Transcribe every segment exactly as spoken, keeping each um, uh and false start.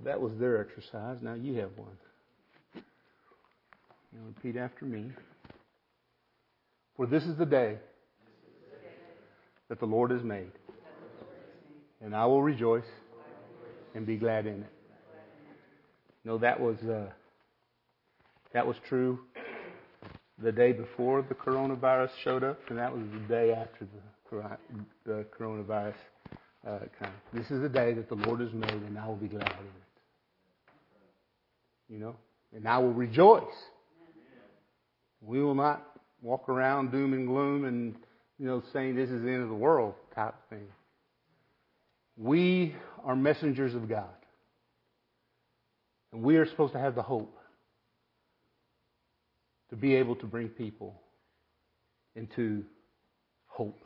that was their exercise. Now you have one. Now repeat after me. For this is the day that the Lord has made, and I will rejoice and be glad in it. No, that was uh, that was true the day before the coronavirus showed up, and that was the day after the, the coronavirus uh, came. This is the day that the Lord has made, and I will be glad in it. You know, and I will rejoice. We will not walk around doom and gloom and, you know, saying this is the end of the world type thing. We are messengers of God. And we are supposed to have the hope to be able to bring people into hope.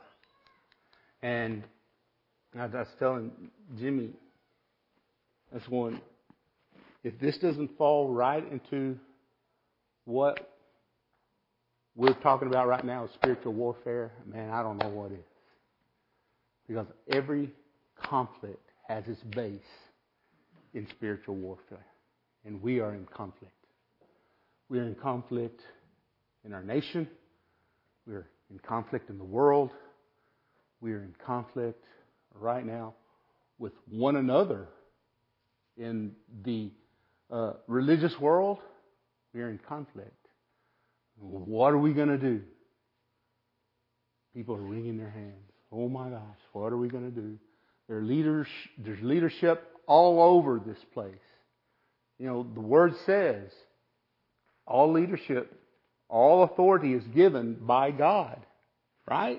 And I was telling Jimmy, that's one, if this doesn't fall right into what we're talking about right now, spiritual warfare, man, I don't know what is. Because every conflict has its base in spiritual warfare. And we are in conflict. We are in conflict in our nation. We are in conflict in the world. We are in conflict right now with one another in the uh, religious world. We are in conflict. What are we going to do? People are wringing their hands. Oh my gosh, what are we going to do? There are leaders, there's leadership all over this place. You know, the Word says all leadership, all authority is given by God. Right?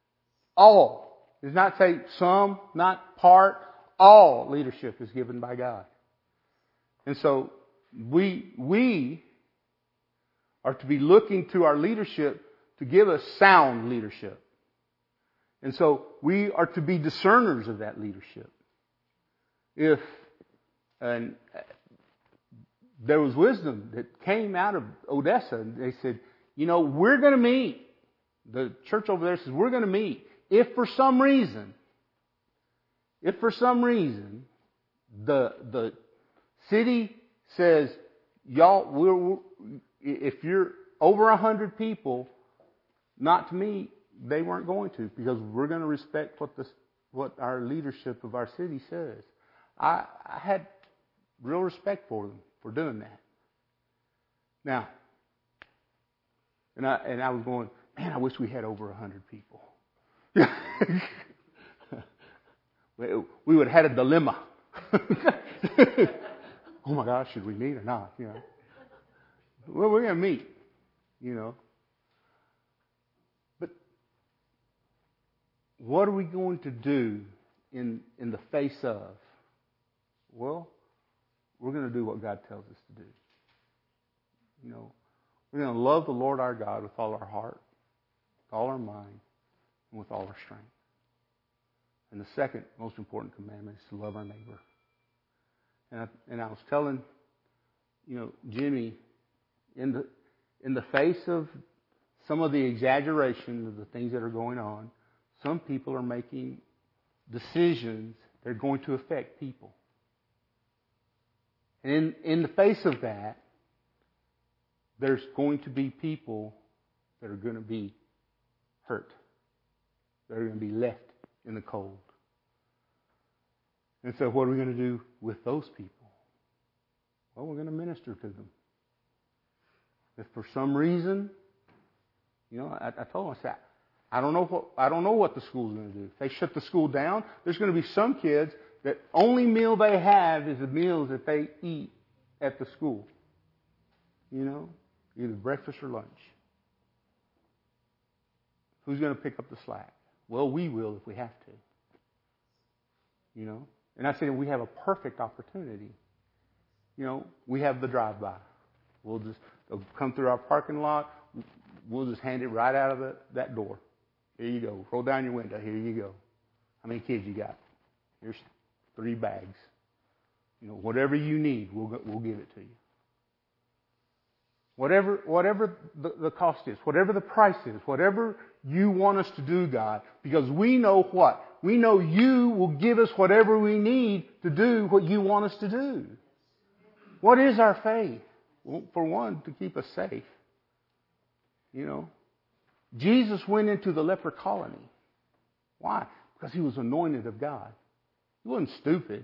All. It does not say some, not part. All leadership is given by God. And so we, we are to be looking to our leadership to give us sound leadership. And so we are to be discerners of that leadership. If and there was wisdom that came out of Odessa, and they said, you know, we're going to meet. The church over there says, we're going to meet. If for some reason, if for some reason, the the city says, y'all, we're, we're if you're over a hundred people, not to meet, they weren't going to, because we're going to respect what the what our leadership of our city says. I, I had real respect for them for doing that. Now, and I and I was going, man, I wish we had over a hundred people. We would have had a dilemma. Oh my gosh, should we meet or not? You know. Well, we're going to meet, you know. But what are we going to do in in the face of? Well, we're going to do what God tells us to do. You know, we're going to love the Lord our God with all our heart, with all our mind, and with all our strength. And the second most important commandment is to love our neighbor. And I, and I was telling, you know, Jimmy, in the in the face of some of the exaggeration of the things that are going on, some people are making decisions that are going to affect people. And in, in the face of that, there's going to be people that are going to be hurt. That are going to be left in the cold. And so what are we going to do with those people? Well, we're going to minister to them. If for some reason, you know, I, I told them, I said, I don't know what I don't know what the school's going to do. If they shut the school down, there's going to be some kids that only meal they have is the meals that they eat at the school. You know, either breakfast or lunch. Who's going to pick up the slack? Well, we will if we have to. You know, and I said we have a perfect opportunity. You know, we have the drive-by. We'll just they'll come through our parking lot. We'll just hand it right out of the, that door. Here you go. Roll down your window. Here you go. How many kids you got? Here's three bags. You know, whatever you need, we'll we'll give it to you. Whatever whatever the, the cost is, whatever the price is, whatever you want us to do, God, because we know what? We know you will give us whatever we need to do what you want us to do. What is our faith? Well, for one, to keep us safe. You know, Jesus went into the leper colony. Why? Because he was anointed of God. He wasn't stupid.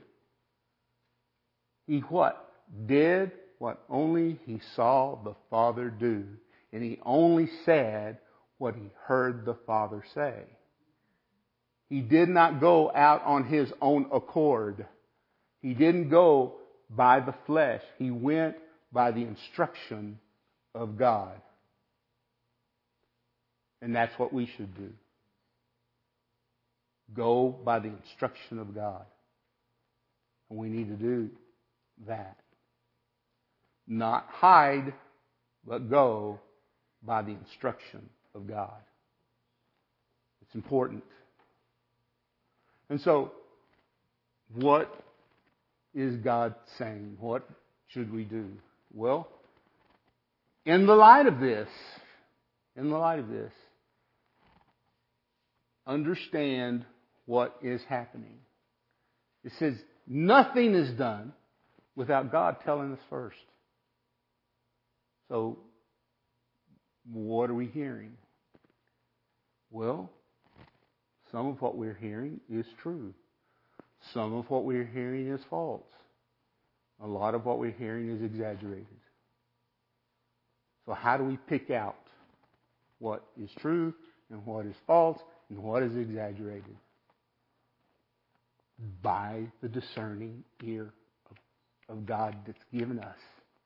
He what? Did what only he saw the Father do. And he only said what he heard the Father say. He did not go out on his own accord. He didn't go by the flesh. He went by the instruction of God. And that's what we should do. Go by the instruction of God. And we need to do that. Not hide, but go by the instruction of God. It's important. And so, what is God saying? What should we do? Well, in the light of this, in the light of this, understand what is happening. It says nothing is done without God telling us first. So, what are we hearing? Well, some of what we're hearing is true. Some of what we're hearing is false. A lot of what we're hearing is exaggerated. So how do we pick out what is true and what is false and what is exaggerated? By the discerning ear of, of God that's given us.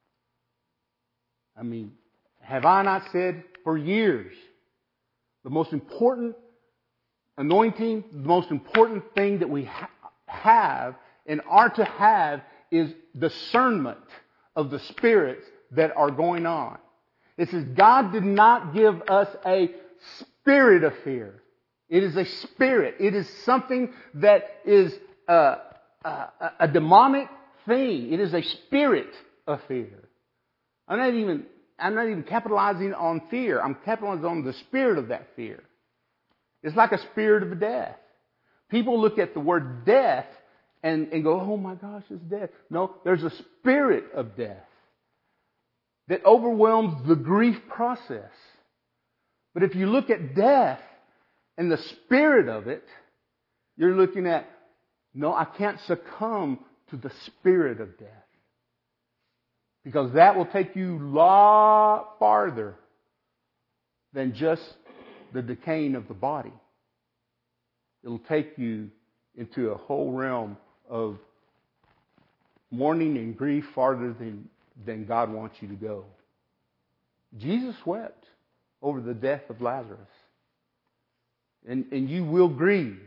I mean, have I not said for years, the most important anointing, the most important thing that we ha- have and are to have is discernment of the spirits that are going on. It says God did not give us a spirit of fear. It is a spirit. It is something that is a, a, a demonic thing. It is a spirit of fear. I'm not even, I'm not even capitalizing on fear. I'm capitalizing on the spirit of that fear. It's like a spirit of death. People look at the word death and, and go, oh my gosh, it's death. No, there's a spirit of death that overwhelms the grief process. But if you look at death and the spirit of it, you're looking at, no, I can't succumb to the spirit of death. Because that will take you a lot farther than just the decaying of the body. It'll take you into a whole realm of mourning and grief farther than, than God wants you to go. Jesus wept over the death of Lazarus. And, and you will grieve.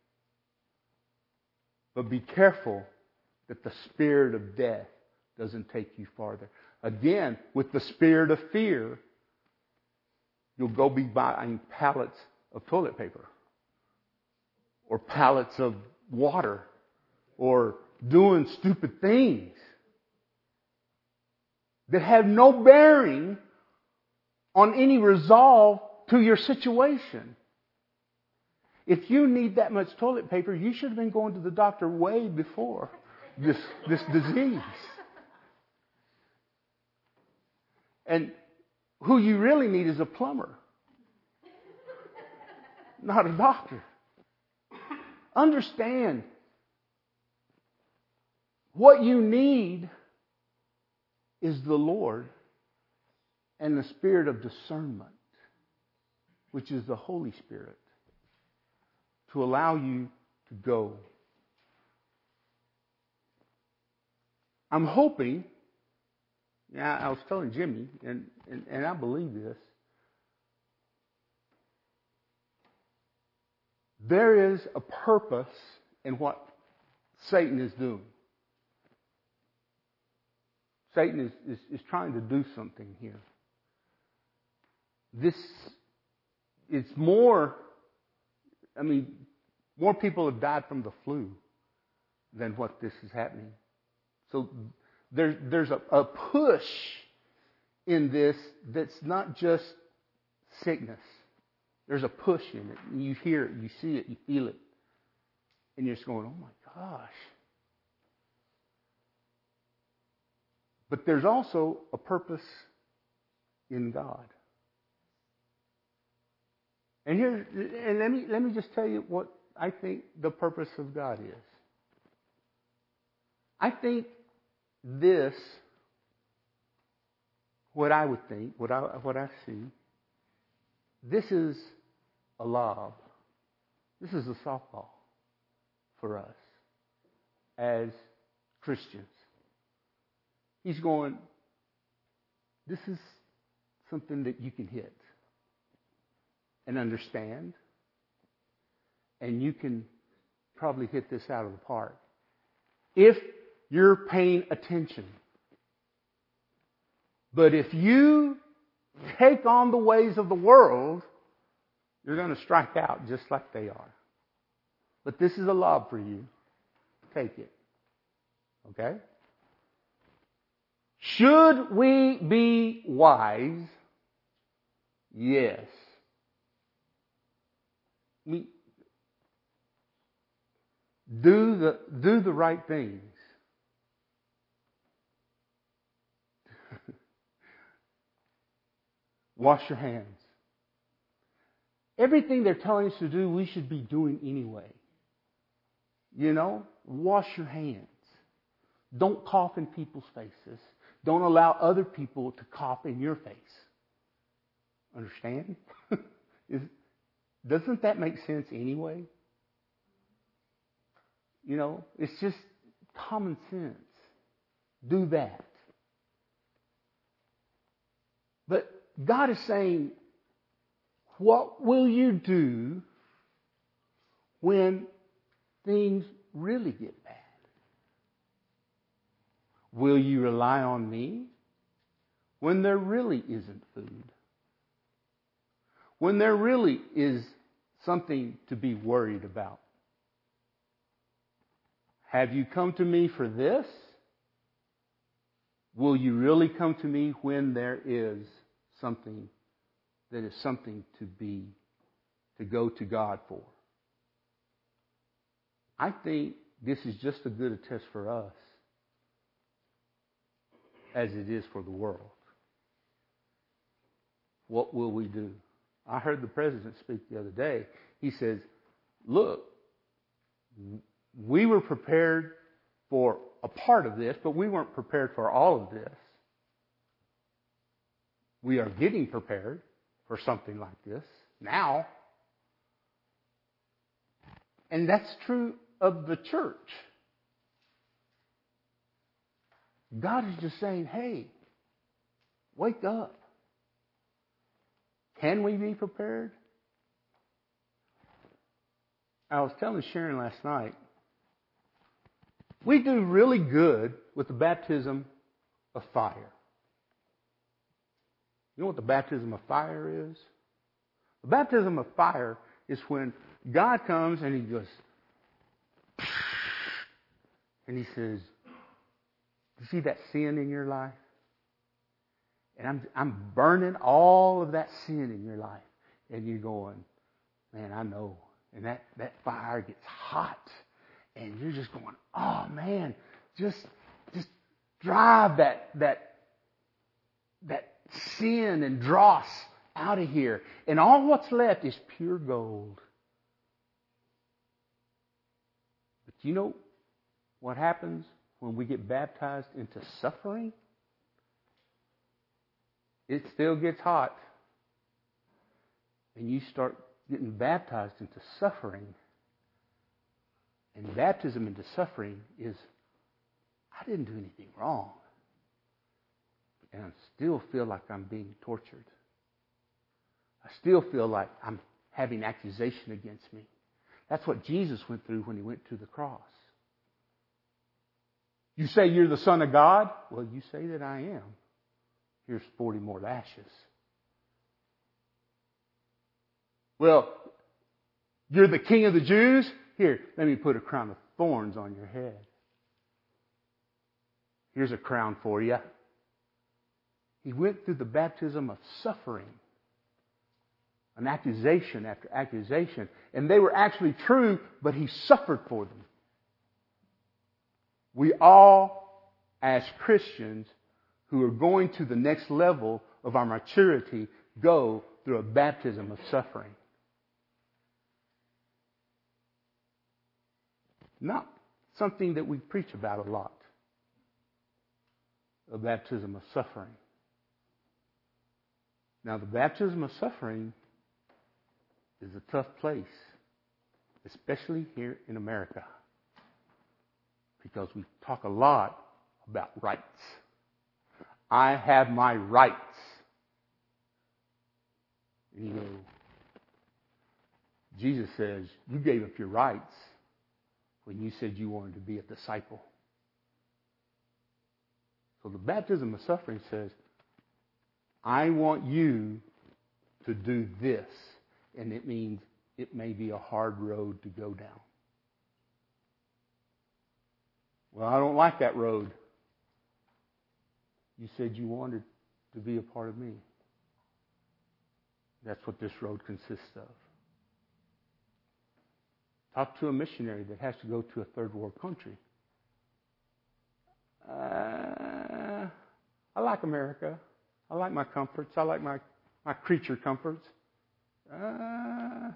But be careful that the spirit of death doesn't take you farther. Again, with the spirit of fear, you'll go be buying pallets of toilet paper. Or pallets of water. Or doing stupid things. That have no bearing on any resolve to your situation. If you need that much toilet paper, you should have been going to the doctor way before this, this disease. And who you really need is a plumber, not a doctor. Understand, what you need is the Lord and the spirit of discernment, which is the Holy Spirit, to allow you to go. I'm hoping, yeah, I was telling Jimmy, and, and, and I believe this, there is a purpose in what Satan is doing. Satan is, is, is trying to do something here. This, it's more, I mean, more people have died from the flu than what this is happening. So there, there's a, a push in this that's not just sickness. There's a push in it. And you hear it, you see it, you feel it. And you're just going, oh my gosh. But there's also a purpose in God. And here, and let me let me just tell you what I think the purpose of God is. I think this, what I would think, what I what I see, this is a lob. This is a softball for us as Christians. He's going, this is something that you can hit and understand, and you can probably hit this out of the park if you're paying attention. But if you take on the ways of the world, you're going to strike out just like they are. But this is a lob for you. Take it. Okay? Should we be wise? Yes. We do the do the right things. Wash your hands. Everything they're telling us to do, we should be doing anyway. You know, wash your hands. Don't cough in people's faces. Don't allow other people to cough in your face. Understand? Is, doesn't that make sense anyway? You know, it's just common sense. Do that. But God is saying, what will you do when things really get bad? Will you rely on me when there really isn't food? When there really is something to be worried about? Have you come to me for this? Will you really come to me when there is something that is something to be, to go to God for? I think this is just as good a test for us as it is for the world. What will we do? I heard the president speak the other day. He says, look, we were prepared for a part of this, but we weren't prepared for all of this. We are getting prepared for something like this now. And that's true of the church. God is just saying, hey, wake up. Can we be prepared? I was telling Sharon last night, we do really good with the baptism of fire. You know what the baptism of fire is? The baptism of fire is when God comes and He goes, and He says, you see that sin in your life? And I'm I'm burning all of that sin in your life. And you're going, man, I know. And that, that fire gets hot. And you're just going, oh man, just just drive that that that sin and dross out of here. And all what's left is pure gold. But you know what happens when we get baptized into suffering? It still gets hot. And you start getting baptized into suffering. And baptism into suffering is, I didn't do anything wrong. And I still feel like I'm being tortured. I still feel like I'm having accusation against me. That's what Jesus went through when He went to the cross. You say you're the Son of God? Well, you say that I am. Here's forty more lashes. Well, you're the King of the Jews? Here, let me put a crown of thorns on your head. Here's a crown for you. He went through the baptism of suffering. An accusation after accusation. And they were actually true, but He suffered for them. We all, as Christians, who are going to the next level of our maturity go through a baptism of suffering. Not something that we preach about a lot. A baptism of suffering. Now, the baptism of suffering is a tough place, especially here in America, because we talk a lot about rights. I have my rights. And you know, Jesus says, you gave up your rights when you said you wanted to be a disciple. So the baptism of suffering says, I want you to do this. And it means it may be a hard road to go down. Well, I don't like that road. You said you wanted to be a part of me. That's what this road consists of. Talk to a missionary that has to go to a third world country. Uh, I like America. I like my comforts. I like my, my creature comforts. Uh,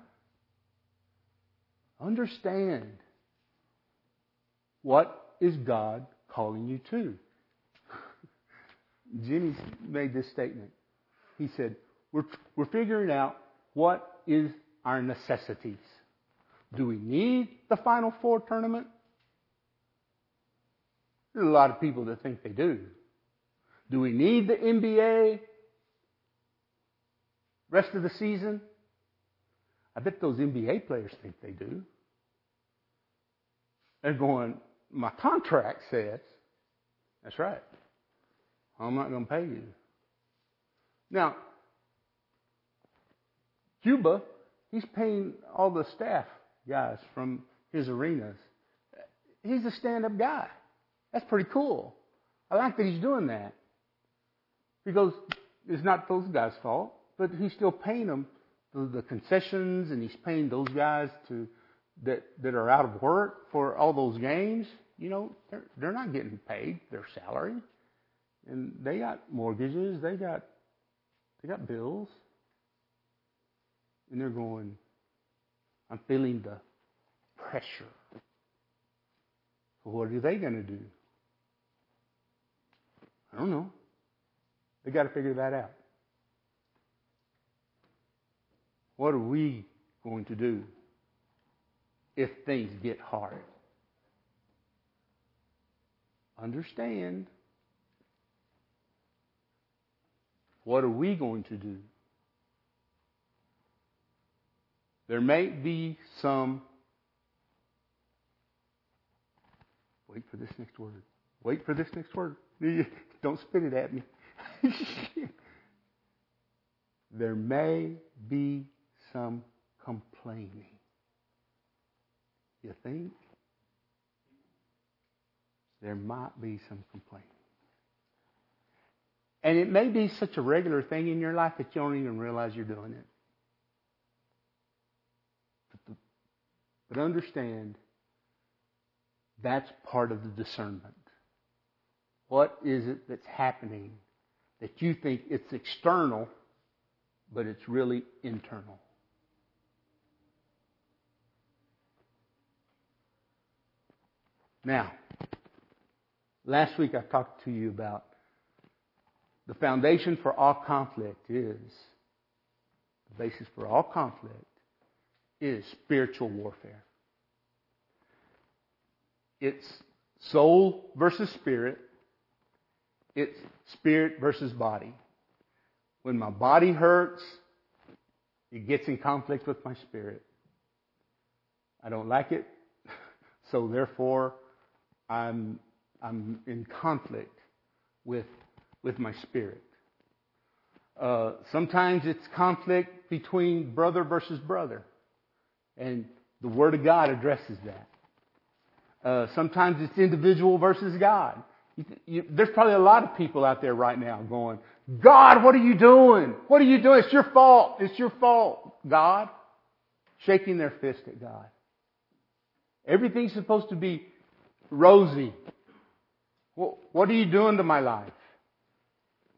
understand, what is God calling you to? Jimmy made this statement. He said, we're, we're figuring out what is our necessities. Do we need the Final Four tournament? There's a lot of people that think they do. Do we need the N B A rest of the season? I bet those N B A players think they do. They're going, my contract says, that's right, I'm not going to pay you. Now, Cuba, he's paying all the staff guys from his arenas. He's a stand-up guy. That's pretty cool. I like that he's doing that. Because it's not those guys' fault, but he's still paying them the, the concessions, and he's paying those guys to that that are out of work for all those games. You know, they're, they're not getting paid their salary, and they got mortgages, they got they got bills, and they're going, I'm feeling the pressure. So what are they going to do? I don't know. They got to figure that out. What are we going to do if things get hard? Understand. What are we going to do? There may be some. Wait for this next word. Wait for this next word. Don't spit it at me. There may be some complaining. You think? There might be some complaining. And it may be such a regular thing in your life that you don't even realize you're doing it. But, the, but understand, that's part of the discernment. What is it that's happening that you think it's external, but it's really internal? Now, last week I talked to you about the foundation for all conflict is, the basis for all conflict is spiritual warfare. It's soul versus spirit. It's spirit versus body. When my body hurts, it gets in conflict with my spirit. I don't like it, so therefore I'm I'm in conflict with with my spirit. Uh, sometimes it's conflict between brother versus brother, and the Word of God addresses that. Uh, sometimes it's individual versus God. You, you, there's probably a lot of people out there right now going, God, what are you doing? What are you doing? It's your fault. It's your fault. God, shaking their fist at God. Everything's supposed to be rosy. Well, what are you doing to my life?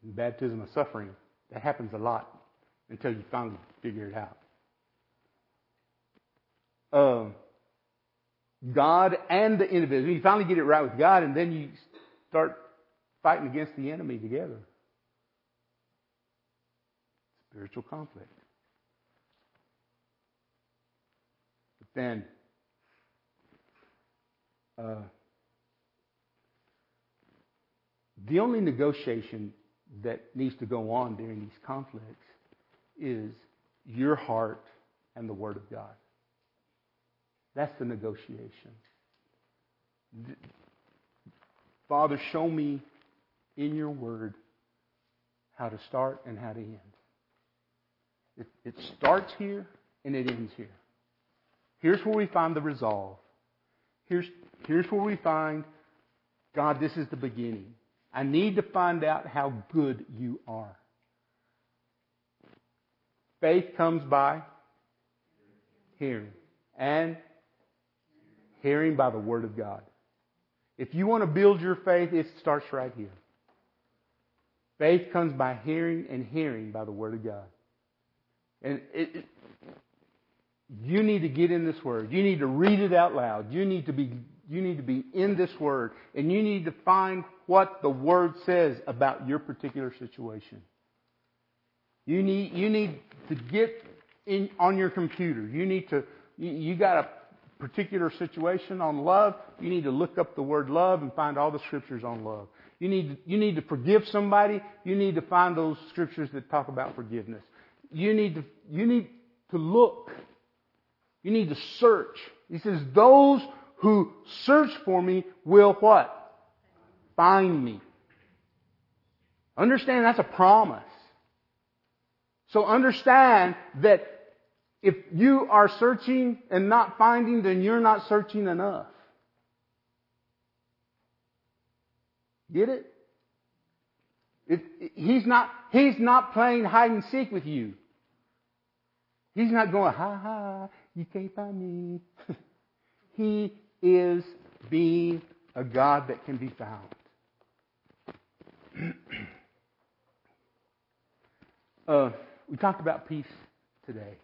Baptism of suffering. That happens a lot until you finally figure it out. Um, God and the individual. You finally get it right with God, and then you start fighting against the enemy together. Spiritual conflict. But then, uh, the only negotiation that needs to go on during these conflicts is your heart and the Word of God. That's the negotiation. Father, show me in your Word how to start and how to end. It, it starts here and it ends here. Here's where we find the resolve. Here's, here's where we find, God, this is the beginning. I need to find out how good you are. Faith comes by hearing. And hearing by the Word of God. If you want to build your faith, it starts right here. Faith comes by hearing, and hearing by the Word of God. And it, it, you need to get in this Word. You need to read it out loud. You need to be you need to be in this Word, and you need to find what the Word says about your particular situation. You need you need to get in on your computer. You need to you, you got a particular situation on love. You need to look up the word love and find all the scriptures on love. You need to, you need to forgive somebody. You need to find those scriptures that talk about forgiveness. You need to you need to look. You need to search. He says, those who search for me will what? Find me. Understand that's a promise. So understand that if you are searching and not finding, then you're not searching enough. Get it? It, it? He's not, he's not playing hide and seek with you. He's not going, ha ha, you can't find me. He is being a God that can be found. uh, we talked about peace today.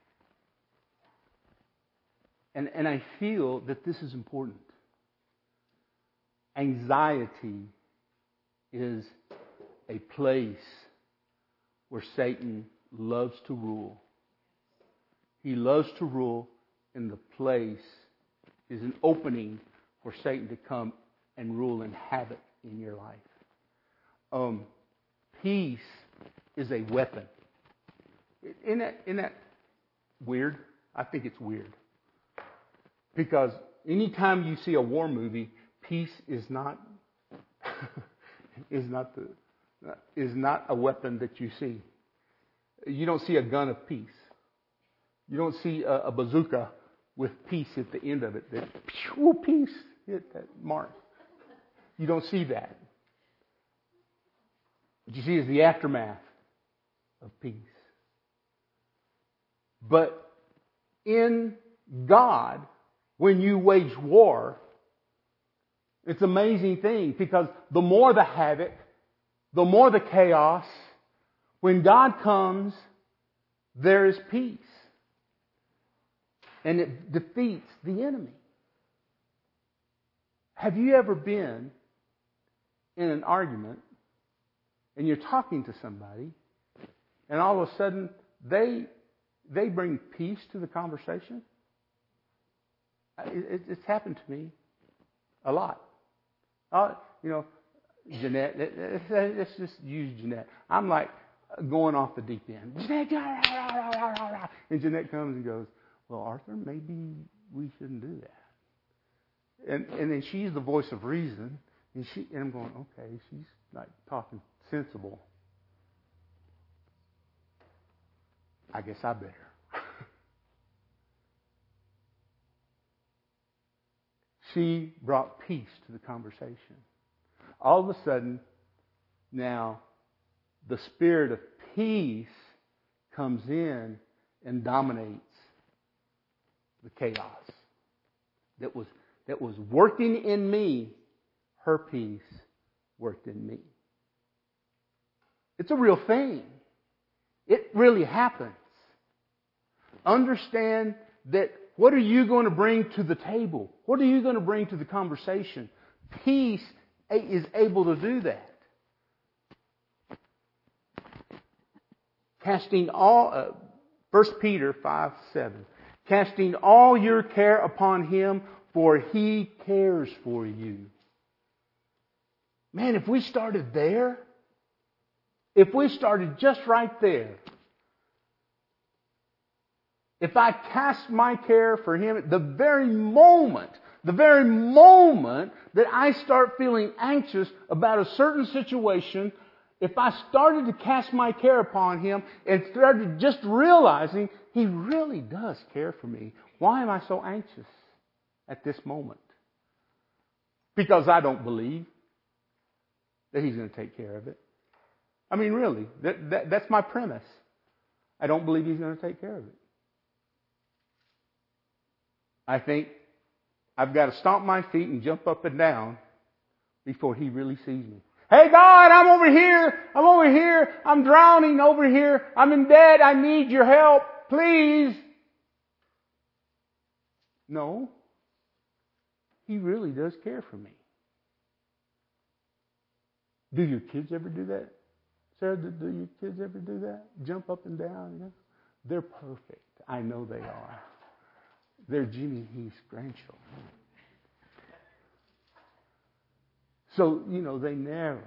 And, and I feel that this is important. Anxiety is a place where Satan loves to rule. He loves to rule, and the place is an opening for Satan to come and rule and havoc in your life. Um, peace is a weapon. Isn't that, isn't that weird? I think it's weird. Because anytime you see a war movie, peace is not is not the is not a weapon that you see. You don't see a gun of peace. You don't see a, a bazooka with peace at the end of it. That pew, peace hit that mark. You don't see that. What you see is the aftermath of peace. But in God, when you wage war, it's an amazing thing, because the more the havoc, the more the chaos, when God comes, there is peace. And it defeats the enemy. Have you ever been in an argument and you're talking to somebody and all of a sudden they they bring peace to the conversation? It, it, it's happened to me a lot. Uh, you know, Jeanette, let's just use Jeanette. I'm like going off the deep end. Jeanette, rah, rah, rah, rah, rah. And Jeanette comes and goes, well, Arthur, maybe we shouldn't do that. And and then she's the voice of reason. And she and I'm going, okay, she's like talking sensible. I guess I better. She brought peace to the conversation. All of a sudden, now, the spirit of peace comes in and dominates the chaos that was that was working in me. Her peace worked in me. It's a real thing. It really happens. Understand that what are you going to bring to the table? What are you going to bring to the conversation? Peace is able to do that. Casting all, uh, First Peter five seven. Casting all your care upon Him, for He cares for you. Man, if we started there, if we started just right there, if I cast my care for Him, the very moment, the very moment that I start feeling anxious about a certain situation, if I started to cast my care upon Him and started just realizing He really does care for me, why am I so anxious at this moment? Because I don't believe that He's going to take care of it. I mean, really, that, that, that's my premise. I don't believe He's going to take care of it. I think I've got to stomp my feet and jump up and down before He really sees me. Hey God, I'm over here. I'm over here. I'm drowning over here. I'm in debt. I need your help. Please. No. He really does care for me. Do your kids ever do that? Sarah, do, do your kids ever do that? Jump up and down? You know? They're perfect. I know they are. They're Jimmy Heath's grandchildren. So, you know, they never.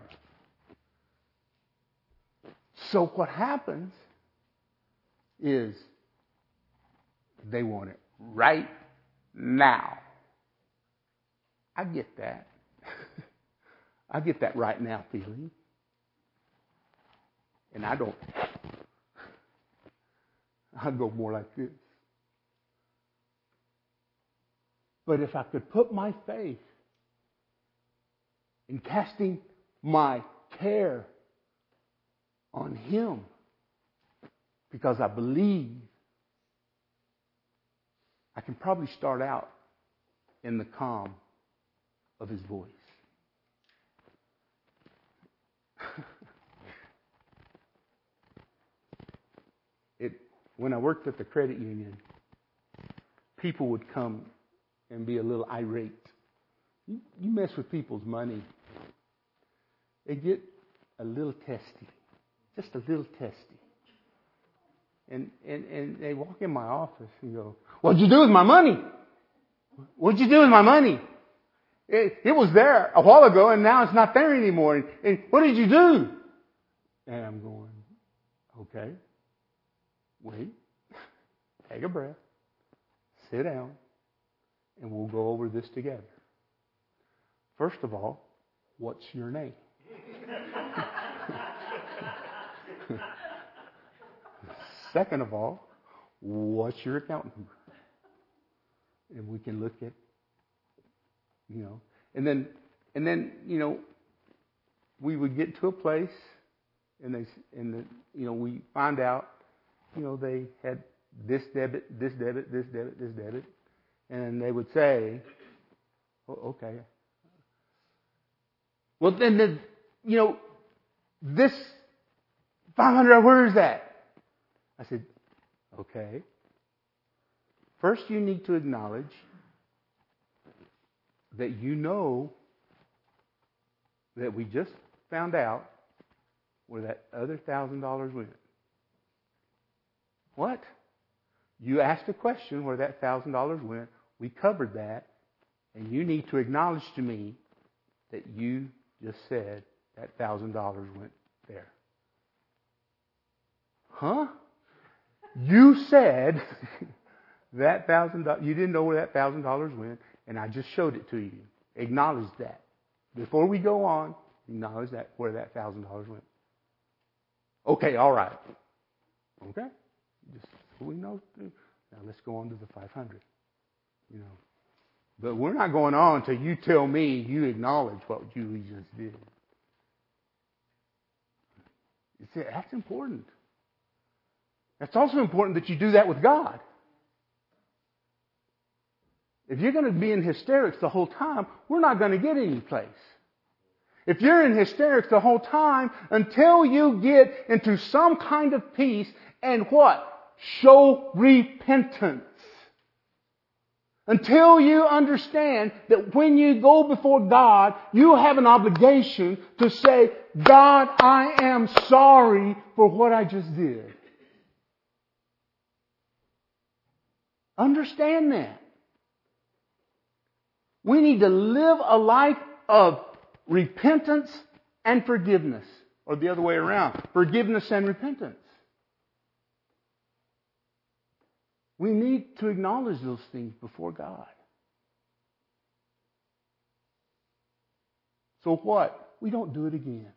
So what happens is they want it right now. I get that. I get that right now feeling. And I don't. I go more like this. But if I could put my faith in casting my care on Him, because I believe, I can probably start out in the calm of His voice. it when I worked at the credit union, people would come and be a little irate. You, you mess with people's money, they get a little testy, just a little testy. And, and, and they walk in my office and go, "What'd you do with my money? What'd you do with my money? It, it was there a while ago and now it's not there anymore. And, and what did you do?" And I'm going, okay, wait, take a breath, sit down, and we'll go over this together. First of all, what's your name? Second of all, what's your account number? And we can look at, you know, and then, and then, you know, we would get to a place, and they, and the, you know, we find out, you know, they had this debit, this debit, this debit, this debit, and they would say, "Oh, okay." Well, then the, you know, this five hundred, where is that? I said, okay. First, you need to acknowledge that you know that we just found out where that other thousand dollars went. What? You asked a question where that thousand dollars went. We covered that, and you need to acknowledge to me that you just said that thousand dollars went there. Huh? You said that thousand dollars. You didn't know where that thousand dollars went, and I just showed it to you. Acknowledge that before we go on. Acknowledge that where that thousand dollars went. Okay, all right. Okay, just so we know. Now let's go on to the five hundred. You know, but we're not going on until you tell me you acknowledge what you just did. It's, that's important. It's also important that you do that with God. If you're going to be in hysterics the whole time, we're not going to get any place. If you're in hysterics the whole time until you get into some kind of peace and what? Show repentance. Until you understand that when you go before God, you have an obligation to say, God, I am sorry for what I just did. Understand that. We need to live a life of repentance and forgiveness. Or the other way around. Forgiveness and repentance. We need to acknowledge those things before God. So what? We don't do it again.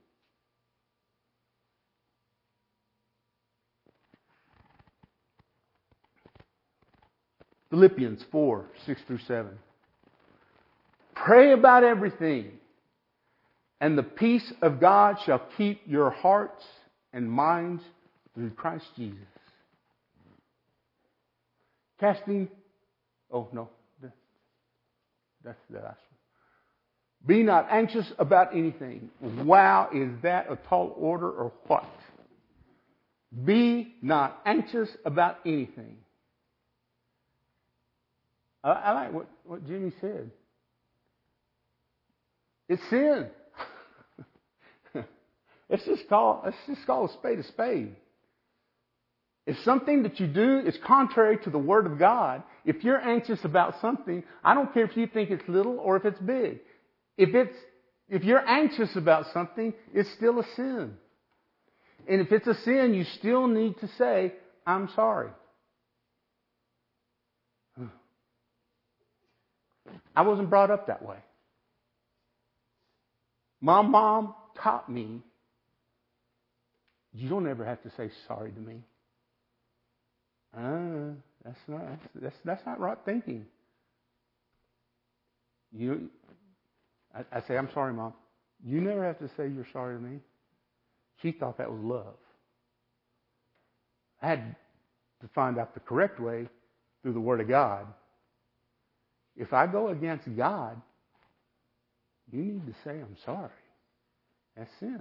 Philippians four, six through seven. Pray about everything, and the peace of God shall keep your hearts and minds through Christ Jesus. Casting, oh no, that's the last one. Be not anxious about anything. Wow, is that a tall order or what? Be not anxious about anything. I, I like what, what Jimmy said. It's sin. Let's just call, let's just call a spade a spade. If something that you do is contrary to the Word of God, if you're anxious about something, I don't care if you think it's little or if it's big. If it's, if you're anxious about something, it's still a sin. And if it's a sin, you still need to say, I'm sorry. I wasn't brought up that way. My mom taught me, you don't ever have to say sorry to me. Uh, that's not that's that's not right thinking. You, I, I say, I'm sorry, Mom. You never have to say you're sorry to me. She thought that was love. I had to find out the correct way through the Word of God. If I go against God, you need to say, I'm sorry. That's sin.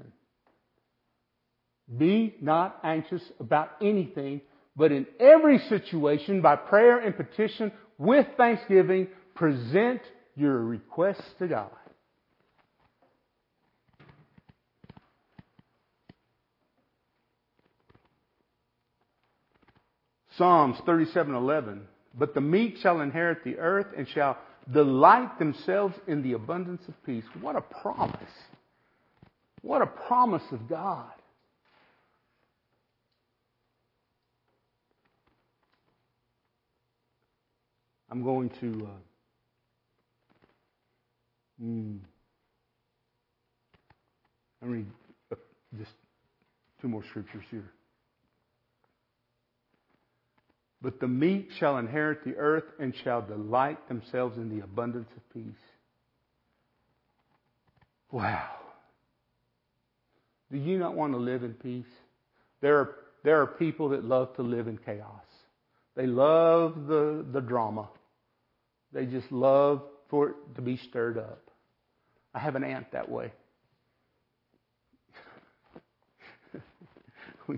Be not anxious about anything, but in every situation, by prayer and petition, with thanksgiving, present your requests to God. Psalms thirty-seven eleven. But the meek shall inherit the earth and shall delight themselves in the abundance of peace. What a promise. What a promise of God. I'm going to uh, mm, I'm read uh, just two more scriptures here. But the meek shall inherit the earth and shall delight themselves in the abundance of peace. Wow. Do you not want to live in peace? There are, there are people that love to live in chaos. They love the, the drama. They just love for it to be stirred up. I have an aunt that way. We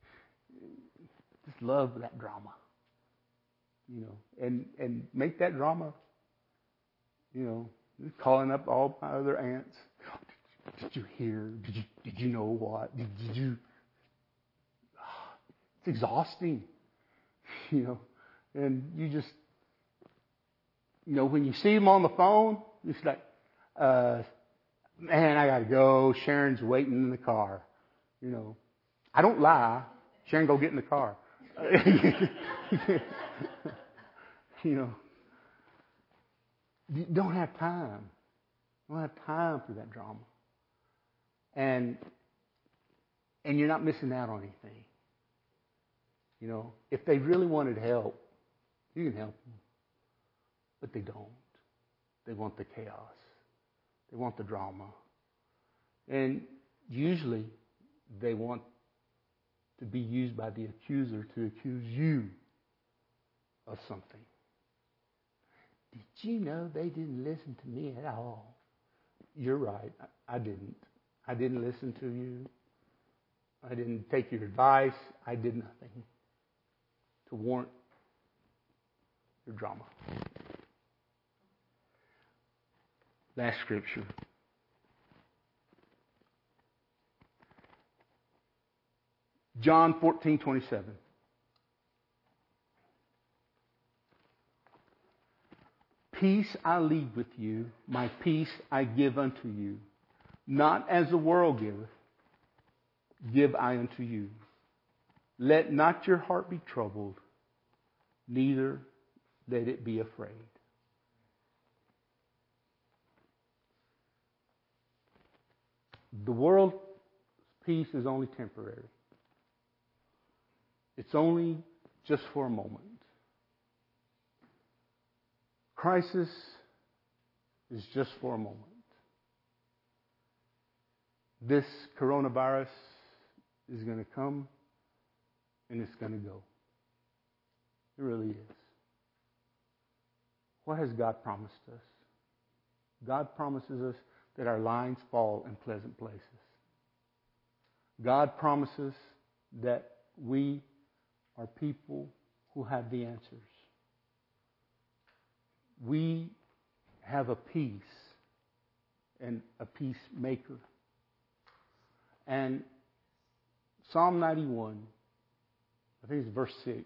just love that drama. You know, and, and make that drama, you know, calling up all my other aunts. Did you hear? Did you, did you know what? Did, did you? It's exhausting, you know, and you just, you know, when you see them on the phone, it's like, uh, man, I got to go. Sharon's waiting in the car. You know, I don't lie. Sharon, go get in the car. You know, you don't have time. You don't have time for that drama. And and you're not missing out on anything. You know, if they really wanted help, you can help them. But they don't. They want the chaos. They want the drama. And usually they want to be used by the accuser to accuse you of something. Did you know they didn't listen to me at all? you're right. I, I didn't. I didn't listen to you. I didn't take your advice. I did nothing to warrant your drama. Last scripture. John fourteen twenty-seven. Peace I leave with you, my peace I give unto you. Not as the world giveth, give I unto you. Let not your heart be troubled, neither let it be afraid. The world's peace is only temporary. It's only just for a moment. Crisis is just for a moment. This coronavirus is going to come and it's going to go. It really is. What has God promised us? God promises us that our lines fall in pleasant places. God promises that we are people who have the answers. We have a peace and a peacemaker. And Psalm ninety-one, I think it's verse six,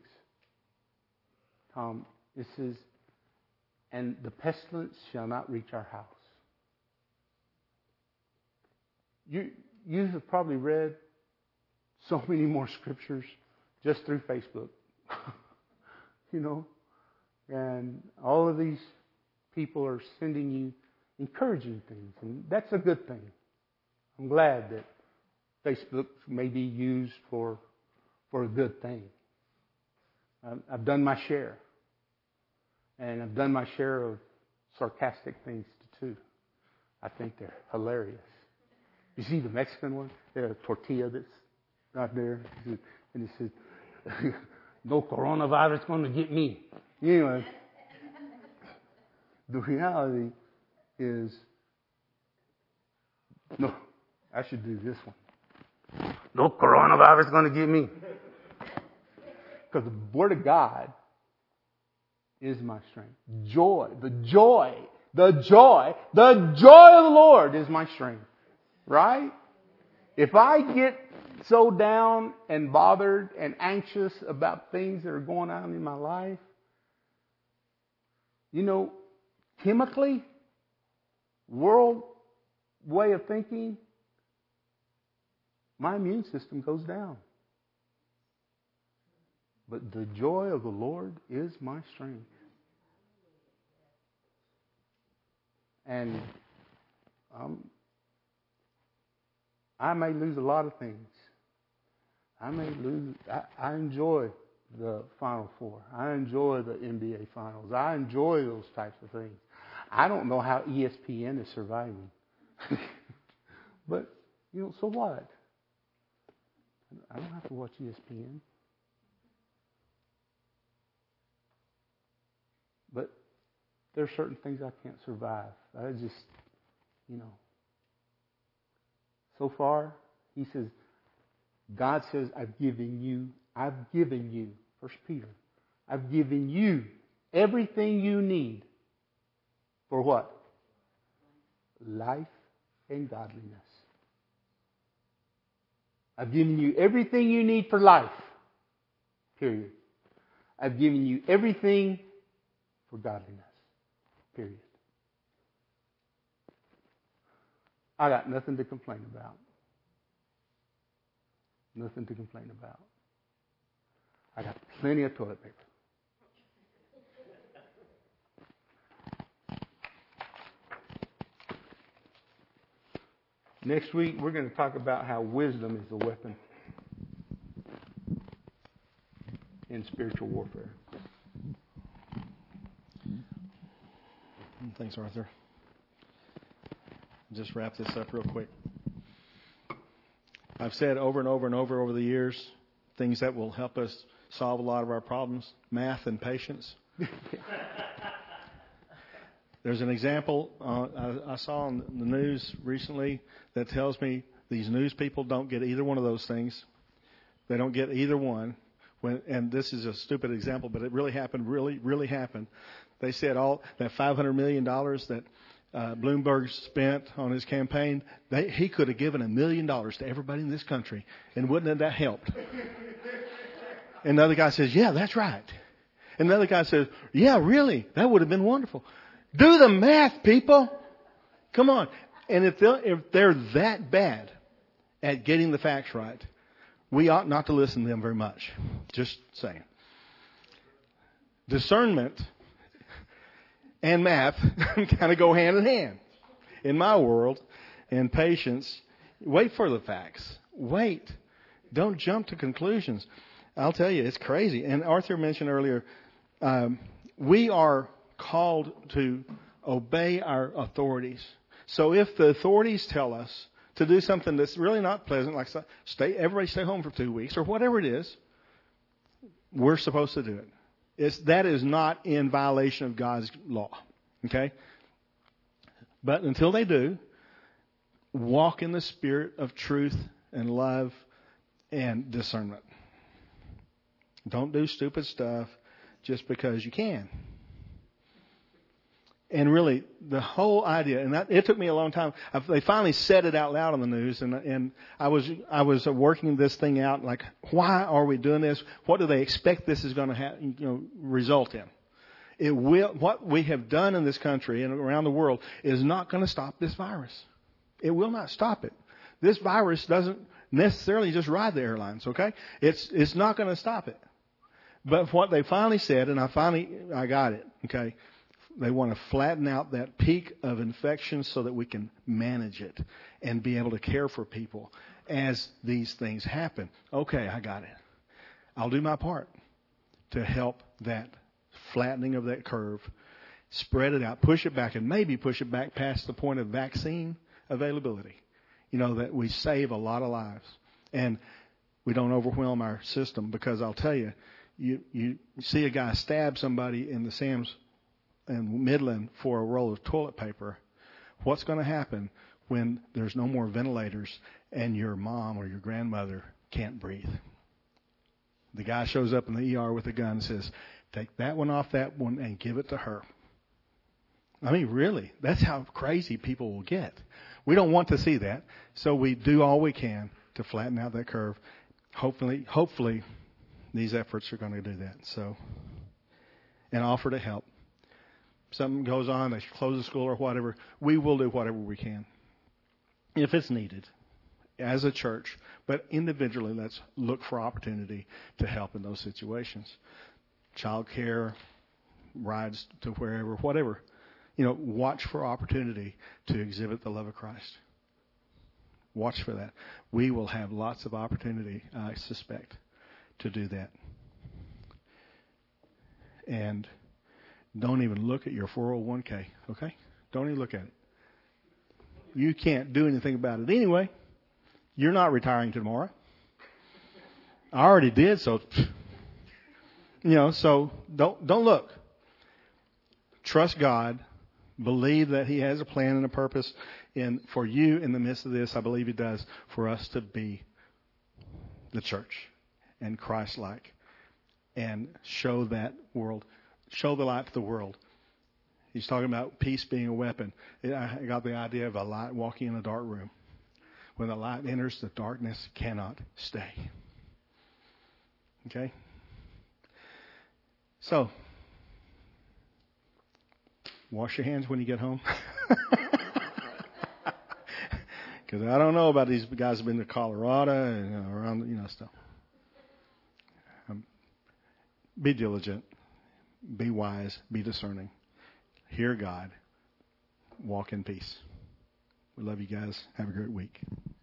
Tom, it says, and the pestilence shall not reach our house. You, you have probably read so many more scriptures just through Facebook. You know? And all of these people are sending you encouraging things. And that's a good thing. I'm glad that Facebook may be used for, for a good thing. I've, I've done my share. And I've done my share of sarcastic things too. I think they're hilarious. You see the Mexican one? There's a tortilla that's right there. And it says, no coronavirus going to get me. Anyway, the reality is, no, I should do this one. No coronavirus going to get me. Because the Word of God is my strength. Joy, the joy, the joy, the joy of the Lord is my strength. Right? If I get so down and bothered and anxious about things that are going on in my life, you know, chemically, world way of thinking, my immune system goes down. But the joy of the Lord is my strength. And um, I may lose a lot of things. I may lose. I, I enjoy the Final Four. I enjoy the N B A Finals. I enjoy those types of things. I don't know how E S P N is surviving. But, you know, so what? I don't have to watch E S P N. But there are certain things I can't survive. I just, you know. So far, he says, God says, I've given you, I've given you, First Peter, I've given you everything you need for what? Life and godliness. I've given you everything you need for life. Period. I've given you everything for godliness. Period. I got nothing to complain about. Nothing to complain about. I got plenty of toilet paper. Next week, we're going to talk about how wisdom is a weapon in spiritual warfare. Thanks, Arthur. Just wrap this up real quick. I've said over and over and over over the years, things that will help us solve a lot of our problems, math and patience. There's an example uh, I, I saw on the news recently that tells me these news people don't get either one of those things. They don't get either one. When, and this is a stupid example, but it really happened, really, really happened. They said all that five hundred million dollars that uh, Bloomberg spent on his campaign, they, he could have given a million dollars to everybody in this country, and wouldn't have that helped? And the other guy says, yeah, that's right. And the other guy says, yeah, really, that would have been wonderful. Do the math, people. Come on. And if they're, if they're that bad at getting the facts right, we ought not to listen to them very much. Just saying. Discernment and math kind of go hand in hand in my world. And patience. Wait for the facts. Wait. Don't jump to conclusions. I'll tell you, it's crazy. And Arthur mentioned earlier, um, we are called to obey our authorities. So if the authorities tell us to do something that's really not pleasant, like stay, everybody stay home for two weeks or whatever it is, we're supposed to do it. It's, that is not in violation of God's law. Okay? But until they do, walk in the spirit of truth and love and discernment. Don't do stupid stuff just because you can. And really, the whole idea, and that, it took me a long time. I, they finally said it out loud on the news, and and I was I was working this thing out. Like, why are we doing this? What do they expect this is going to ha- you know result in? It will. What we have done in this country and around the world is not going to stop this virus. It will not stop it. This virus doesn't necessarily just ride the airlines. Okay, it's it's not going to stop it. But what they finally said, and I finally I got it. Okay. They want to flatten out that peak of infection so that we can manage it and be able to care for people as these things happen. Okay, I got it. I'll do my part to help that flattening of that curve, spread it out, push it back, and maybe push it back past the point of vaccine availability. You know, that we save a lot of lives. And we don't overwhelm our system, because I'll tell you, you, you see a guy stab somebody in the Sam's in Midland for a roll of toilet paper. What's going to happen when there's no more ventilators and your mom or your grandmother can't breathe? The guy shows up in the E R with a gun and says, take that one off that one and give it to her. I mean, really, that's how crazy people will get. We don't want to see that, so we do all we can to flatten out that curve. Hopefully, hopefully, these efforts are going to do that. So, and offer to help. Something goes on, they close the school or whatever, we will do whatever we can if it's needed as a church. But individually, let's look for opportunity to help in those situations. Child care, rides to wherever, whatever. You know, watch for opportunity to exhibit the love of Christ. Watch for that. We will have lots of opportunity, I suspect, to do that. And don't even look at your four oh one k, okay? Don't even look at it. You can't do anything about it anyway. You're not retiring tomorrow. I already did, so, you know, so don't don't look. Trust God. Believe that He has a plan and a purpose in for you in the midst of this. I believe He does, for us to be the church and Christ-like and show that world. Show the light to the world. He's talking about peace being a weapon. I got the idea of a light walking in a dark room. When the light enters, the darkness cannot stay. Okay? So, wash your hands when you get home. Because I don't know about these guys who've been to Colorado and you know, around, you know, stuff. Um, be diligent. Be wise, be discerning. Hear God. Walk in peace. We love you guys. Have a great week.